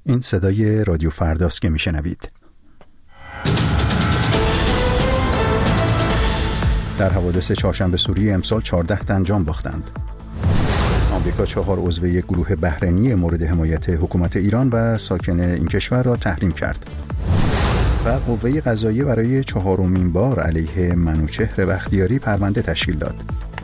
این صدای رادیو فرداست که میشنوید. در حوادث چهارشنبه سوری امسال 14 تن جان باختند. آمریکا 4 عضو یک گروه بحرینی مورد حمایت حکومت ایران و ساکن این کشور را تحریم کرد. و قوه قضاییه برای 4مین بار علیه منوچهر بختیاری پرونده تشکیل داد.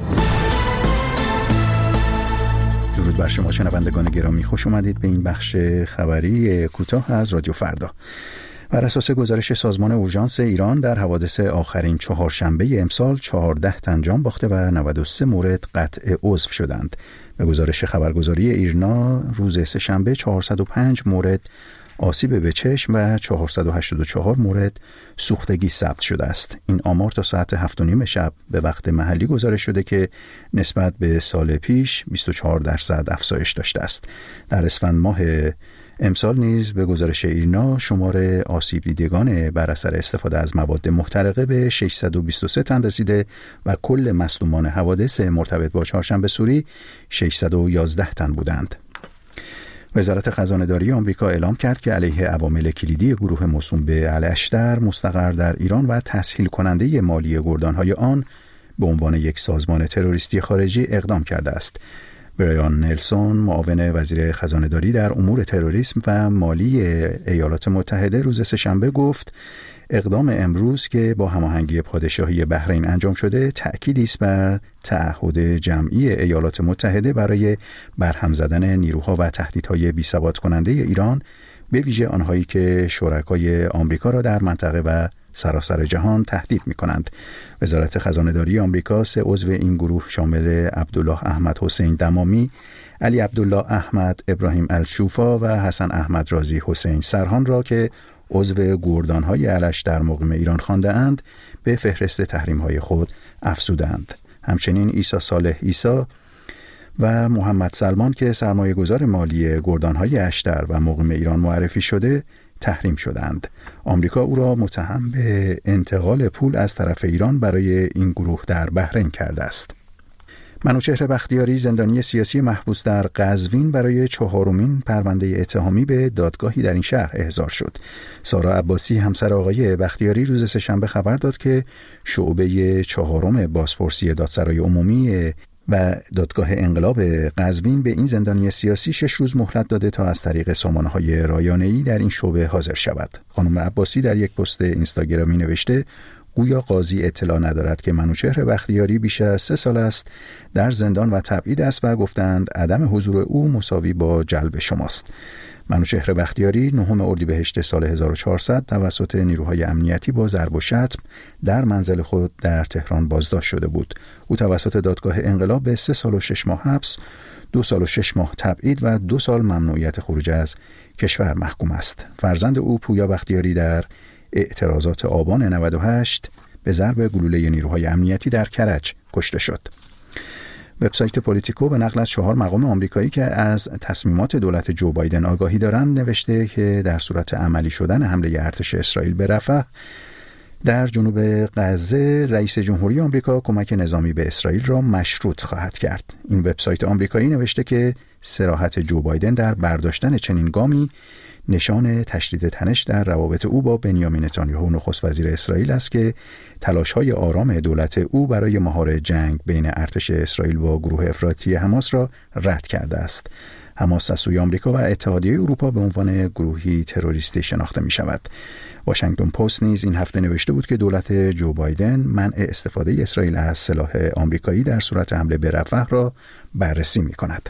درود بر شما شنوندگان گرامی، خوش اومدید به این بخش خبری کوتاه از رادیو فردا. بر اساس گزارش سازمان اورژانس ایران در حوادث آخرین چهارشنبه امسال 14 تن جان باخته و 93 مورد قطع عضو شدند. به گزارش خبرگزاری ایرنا روز سه‌شنبه 405 مورد آسیب به چشم و 484 مورد سوختگی ثبت شده است. این آمار تا ساعت 7:30 شب به وقت محلی گزارش شده که نسبت به سال پیش 24% افزایش داشته است. در اسفند ماه امسال نیز به گزارش ایرنا شمار آسیب دیدگان بر اثر استفاده از مواد محترقه به 623 تن رسیده و کل مصدومان حوادث مرتبط با چهارشنبه سوری 611 تن بودند. وزارت خزانه‌داری آمریکا اعلام کرد که علیه عوامل کلیدی گروه موسوم به الاشتر مستقر در ایران و تسهیل کننده مالی گردانهای آن به عنوان یک سازمان تروریستی خارجی اقدام کرده است. برایان نلسون، معاون وزیر خزانه‌داری در امور تروریسم و مالی ایالات متحده روز سه‌شنبه گفت اقدام امروز که با هماهنگی پادشاهی بحرین انجام شده تأکیدی است بر تعهد جمعی ایالات متحده برای برهم زدن نیروها و تهدیدهای بی‌ثبات کننده ایران، به ویژه آنهایی که شرکای آمریکا را در منطقه و سراسر جهان تهدید می‌کنند. وزارت خزانه‌داری آمریکا 3 عضو این گروه شامل عبدالله احمد حسین دمامی، علی عبدالله احمد ابراهیم الشوفا و حسن احمد رازی حسین سرهان را که عضو گردانهای الاشتر مقیم ایران خوانده‌اند به فهرست تحریم‌های خود افزودند. همچنین عیسی صالح عیسی و محمد سلمان که سرمایه‌گذار مالی گردانهای اشتر و مقیم ایران معرفی شده تحریم شدند. آمریکا او را متهم به انتقال پول از طرف ایران برای این گروه در بحرین کرده است. منوچهر بختیاری زندانی سیاسی محبوس در قزوین برای 4مین پرونده اتهامی به دادگاهی در این شهر احضار شد. سارا عباسی همسر آقای بختیاری روز سه‌شنبه خبر داد که شعبه 4 بازپرسی دادسرای عمومی و دادگاه انقلاب قزوین به این زندانی سیاسی 6 روز مهلت داده تا از طریق سامانه‌های رایانه‌ای در این شعبه حاضر شود. خانم عباسی در یک پست اینستاگرامی نوشته گویا قاضی اطلاع ندارد که منوچهر بختیاری بیش از 3 سال است در زندان و تبعید است و گفتند عدم حضور او مساوی با جلب شماست. منوچهر بختیاری 9 اردیبهشت سال 1400 توسط نیروهای امنیتی با ضرب و شتم در منزل خود در تهران بازداشت شده بود. او توسط دادگاه انقلاب به 3 سال و 6 ماه حبس، 2 سال و 6 ماه تبعید و 2 سال ممنوعیت خروج از کشور محکوم است. فرزند او پویا بختیاری در اعتراضات آبان 98 به ضرب گلوله نیروهای امنیتی در کرج کشته شد. وبسایت پولیتیکو به نقل از 4 مقام آمریکایی که از تصمیمات دولت جو بایدن آگاهی دارند نوشته که در صورت عملی شدن حمله ارتش اسرائیل به رفح در جنوب غزه، رئیس جمهوری آمریکا کمک نظامی به اسرائیل را مشروط خواهد کرد. این وبسایت آمریکایی نوشته که صراحت جو بایدن در برداشتن چنین گامی نشان تشدید تنش در روابط او با بنیامین نتانیاهو نخست وزیر اسرائیل است که تلاش‌های آرام دولت او برای مهار جنگ بین ارتش اسرائیل با گروه افراطی حماس را رد کرده است. حماس از سوی آمریکا و اتحادیه اروپا به عنوان گروهی تروریستی شناخته می شود. واشنگتن پست نیز این هفته نوشته بود که دولت جو بایدن منع استفاده اسرائیل از سلاح آمریکایی در صورت حمله به رفح را بررسی می کند.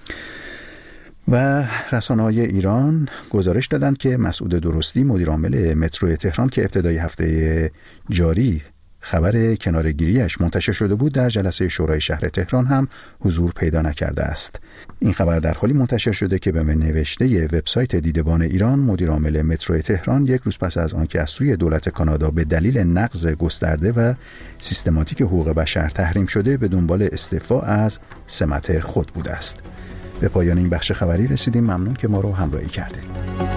و رسانه‌های ایران گزارش دادند که مسعود درستی مدیرعامل مترو تهران که ابتدای هفته جاری خبر کناره‌گیری‌اش منتشر شده بود در جلسه شورای شهر تهران هم حضور پیدا نکرده است. این خبر در حالی منتشر شده که به نوشته وبسایت دیدبان ایران مدیرعامل مترو تهران 1 روز پس از آنکه از سوی دولت کانادا به دلیل نقض گسترده و سیستماتیک حقوق بشر تحریم شده به دنبال استعفا از سمت خود بوده است. به پایان این بخش خبری رسیدیم. ممنون که ما رو همراهی کردید.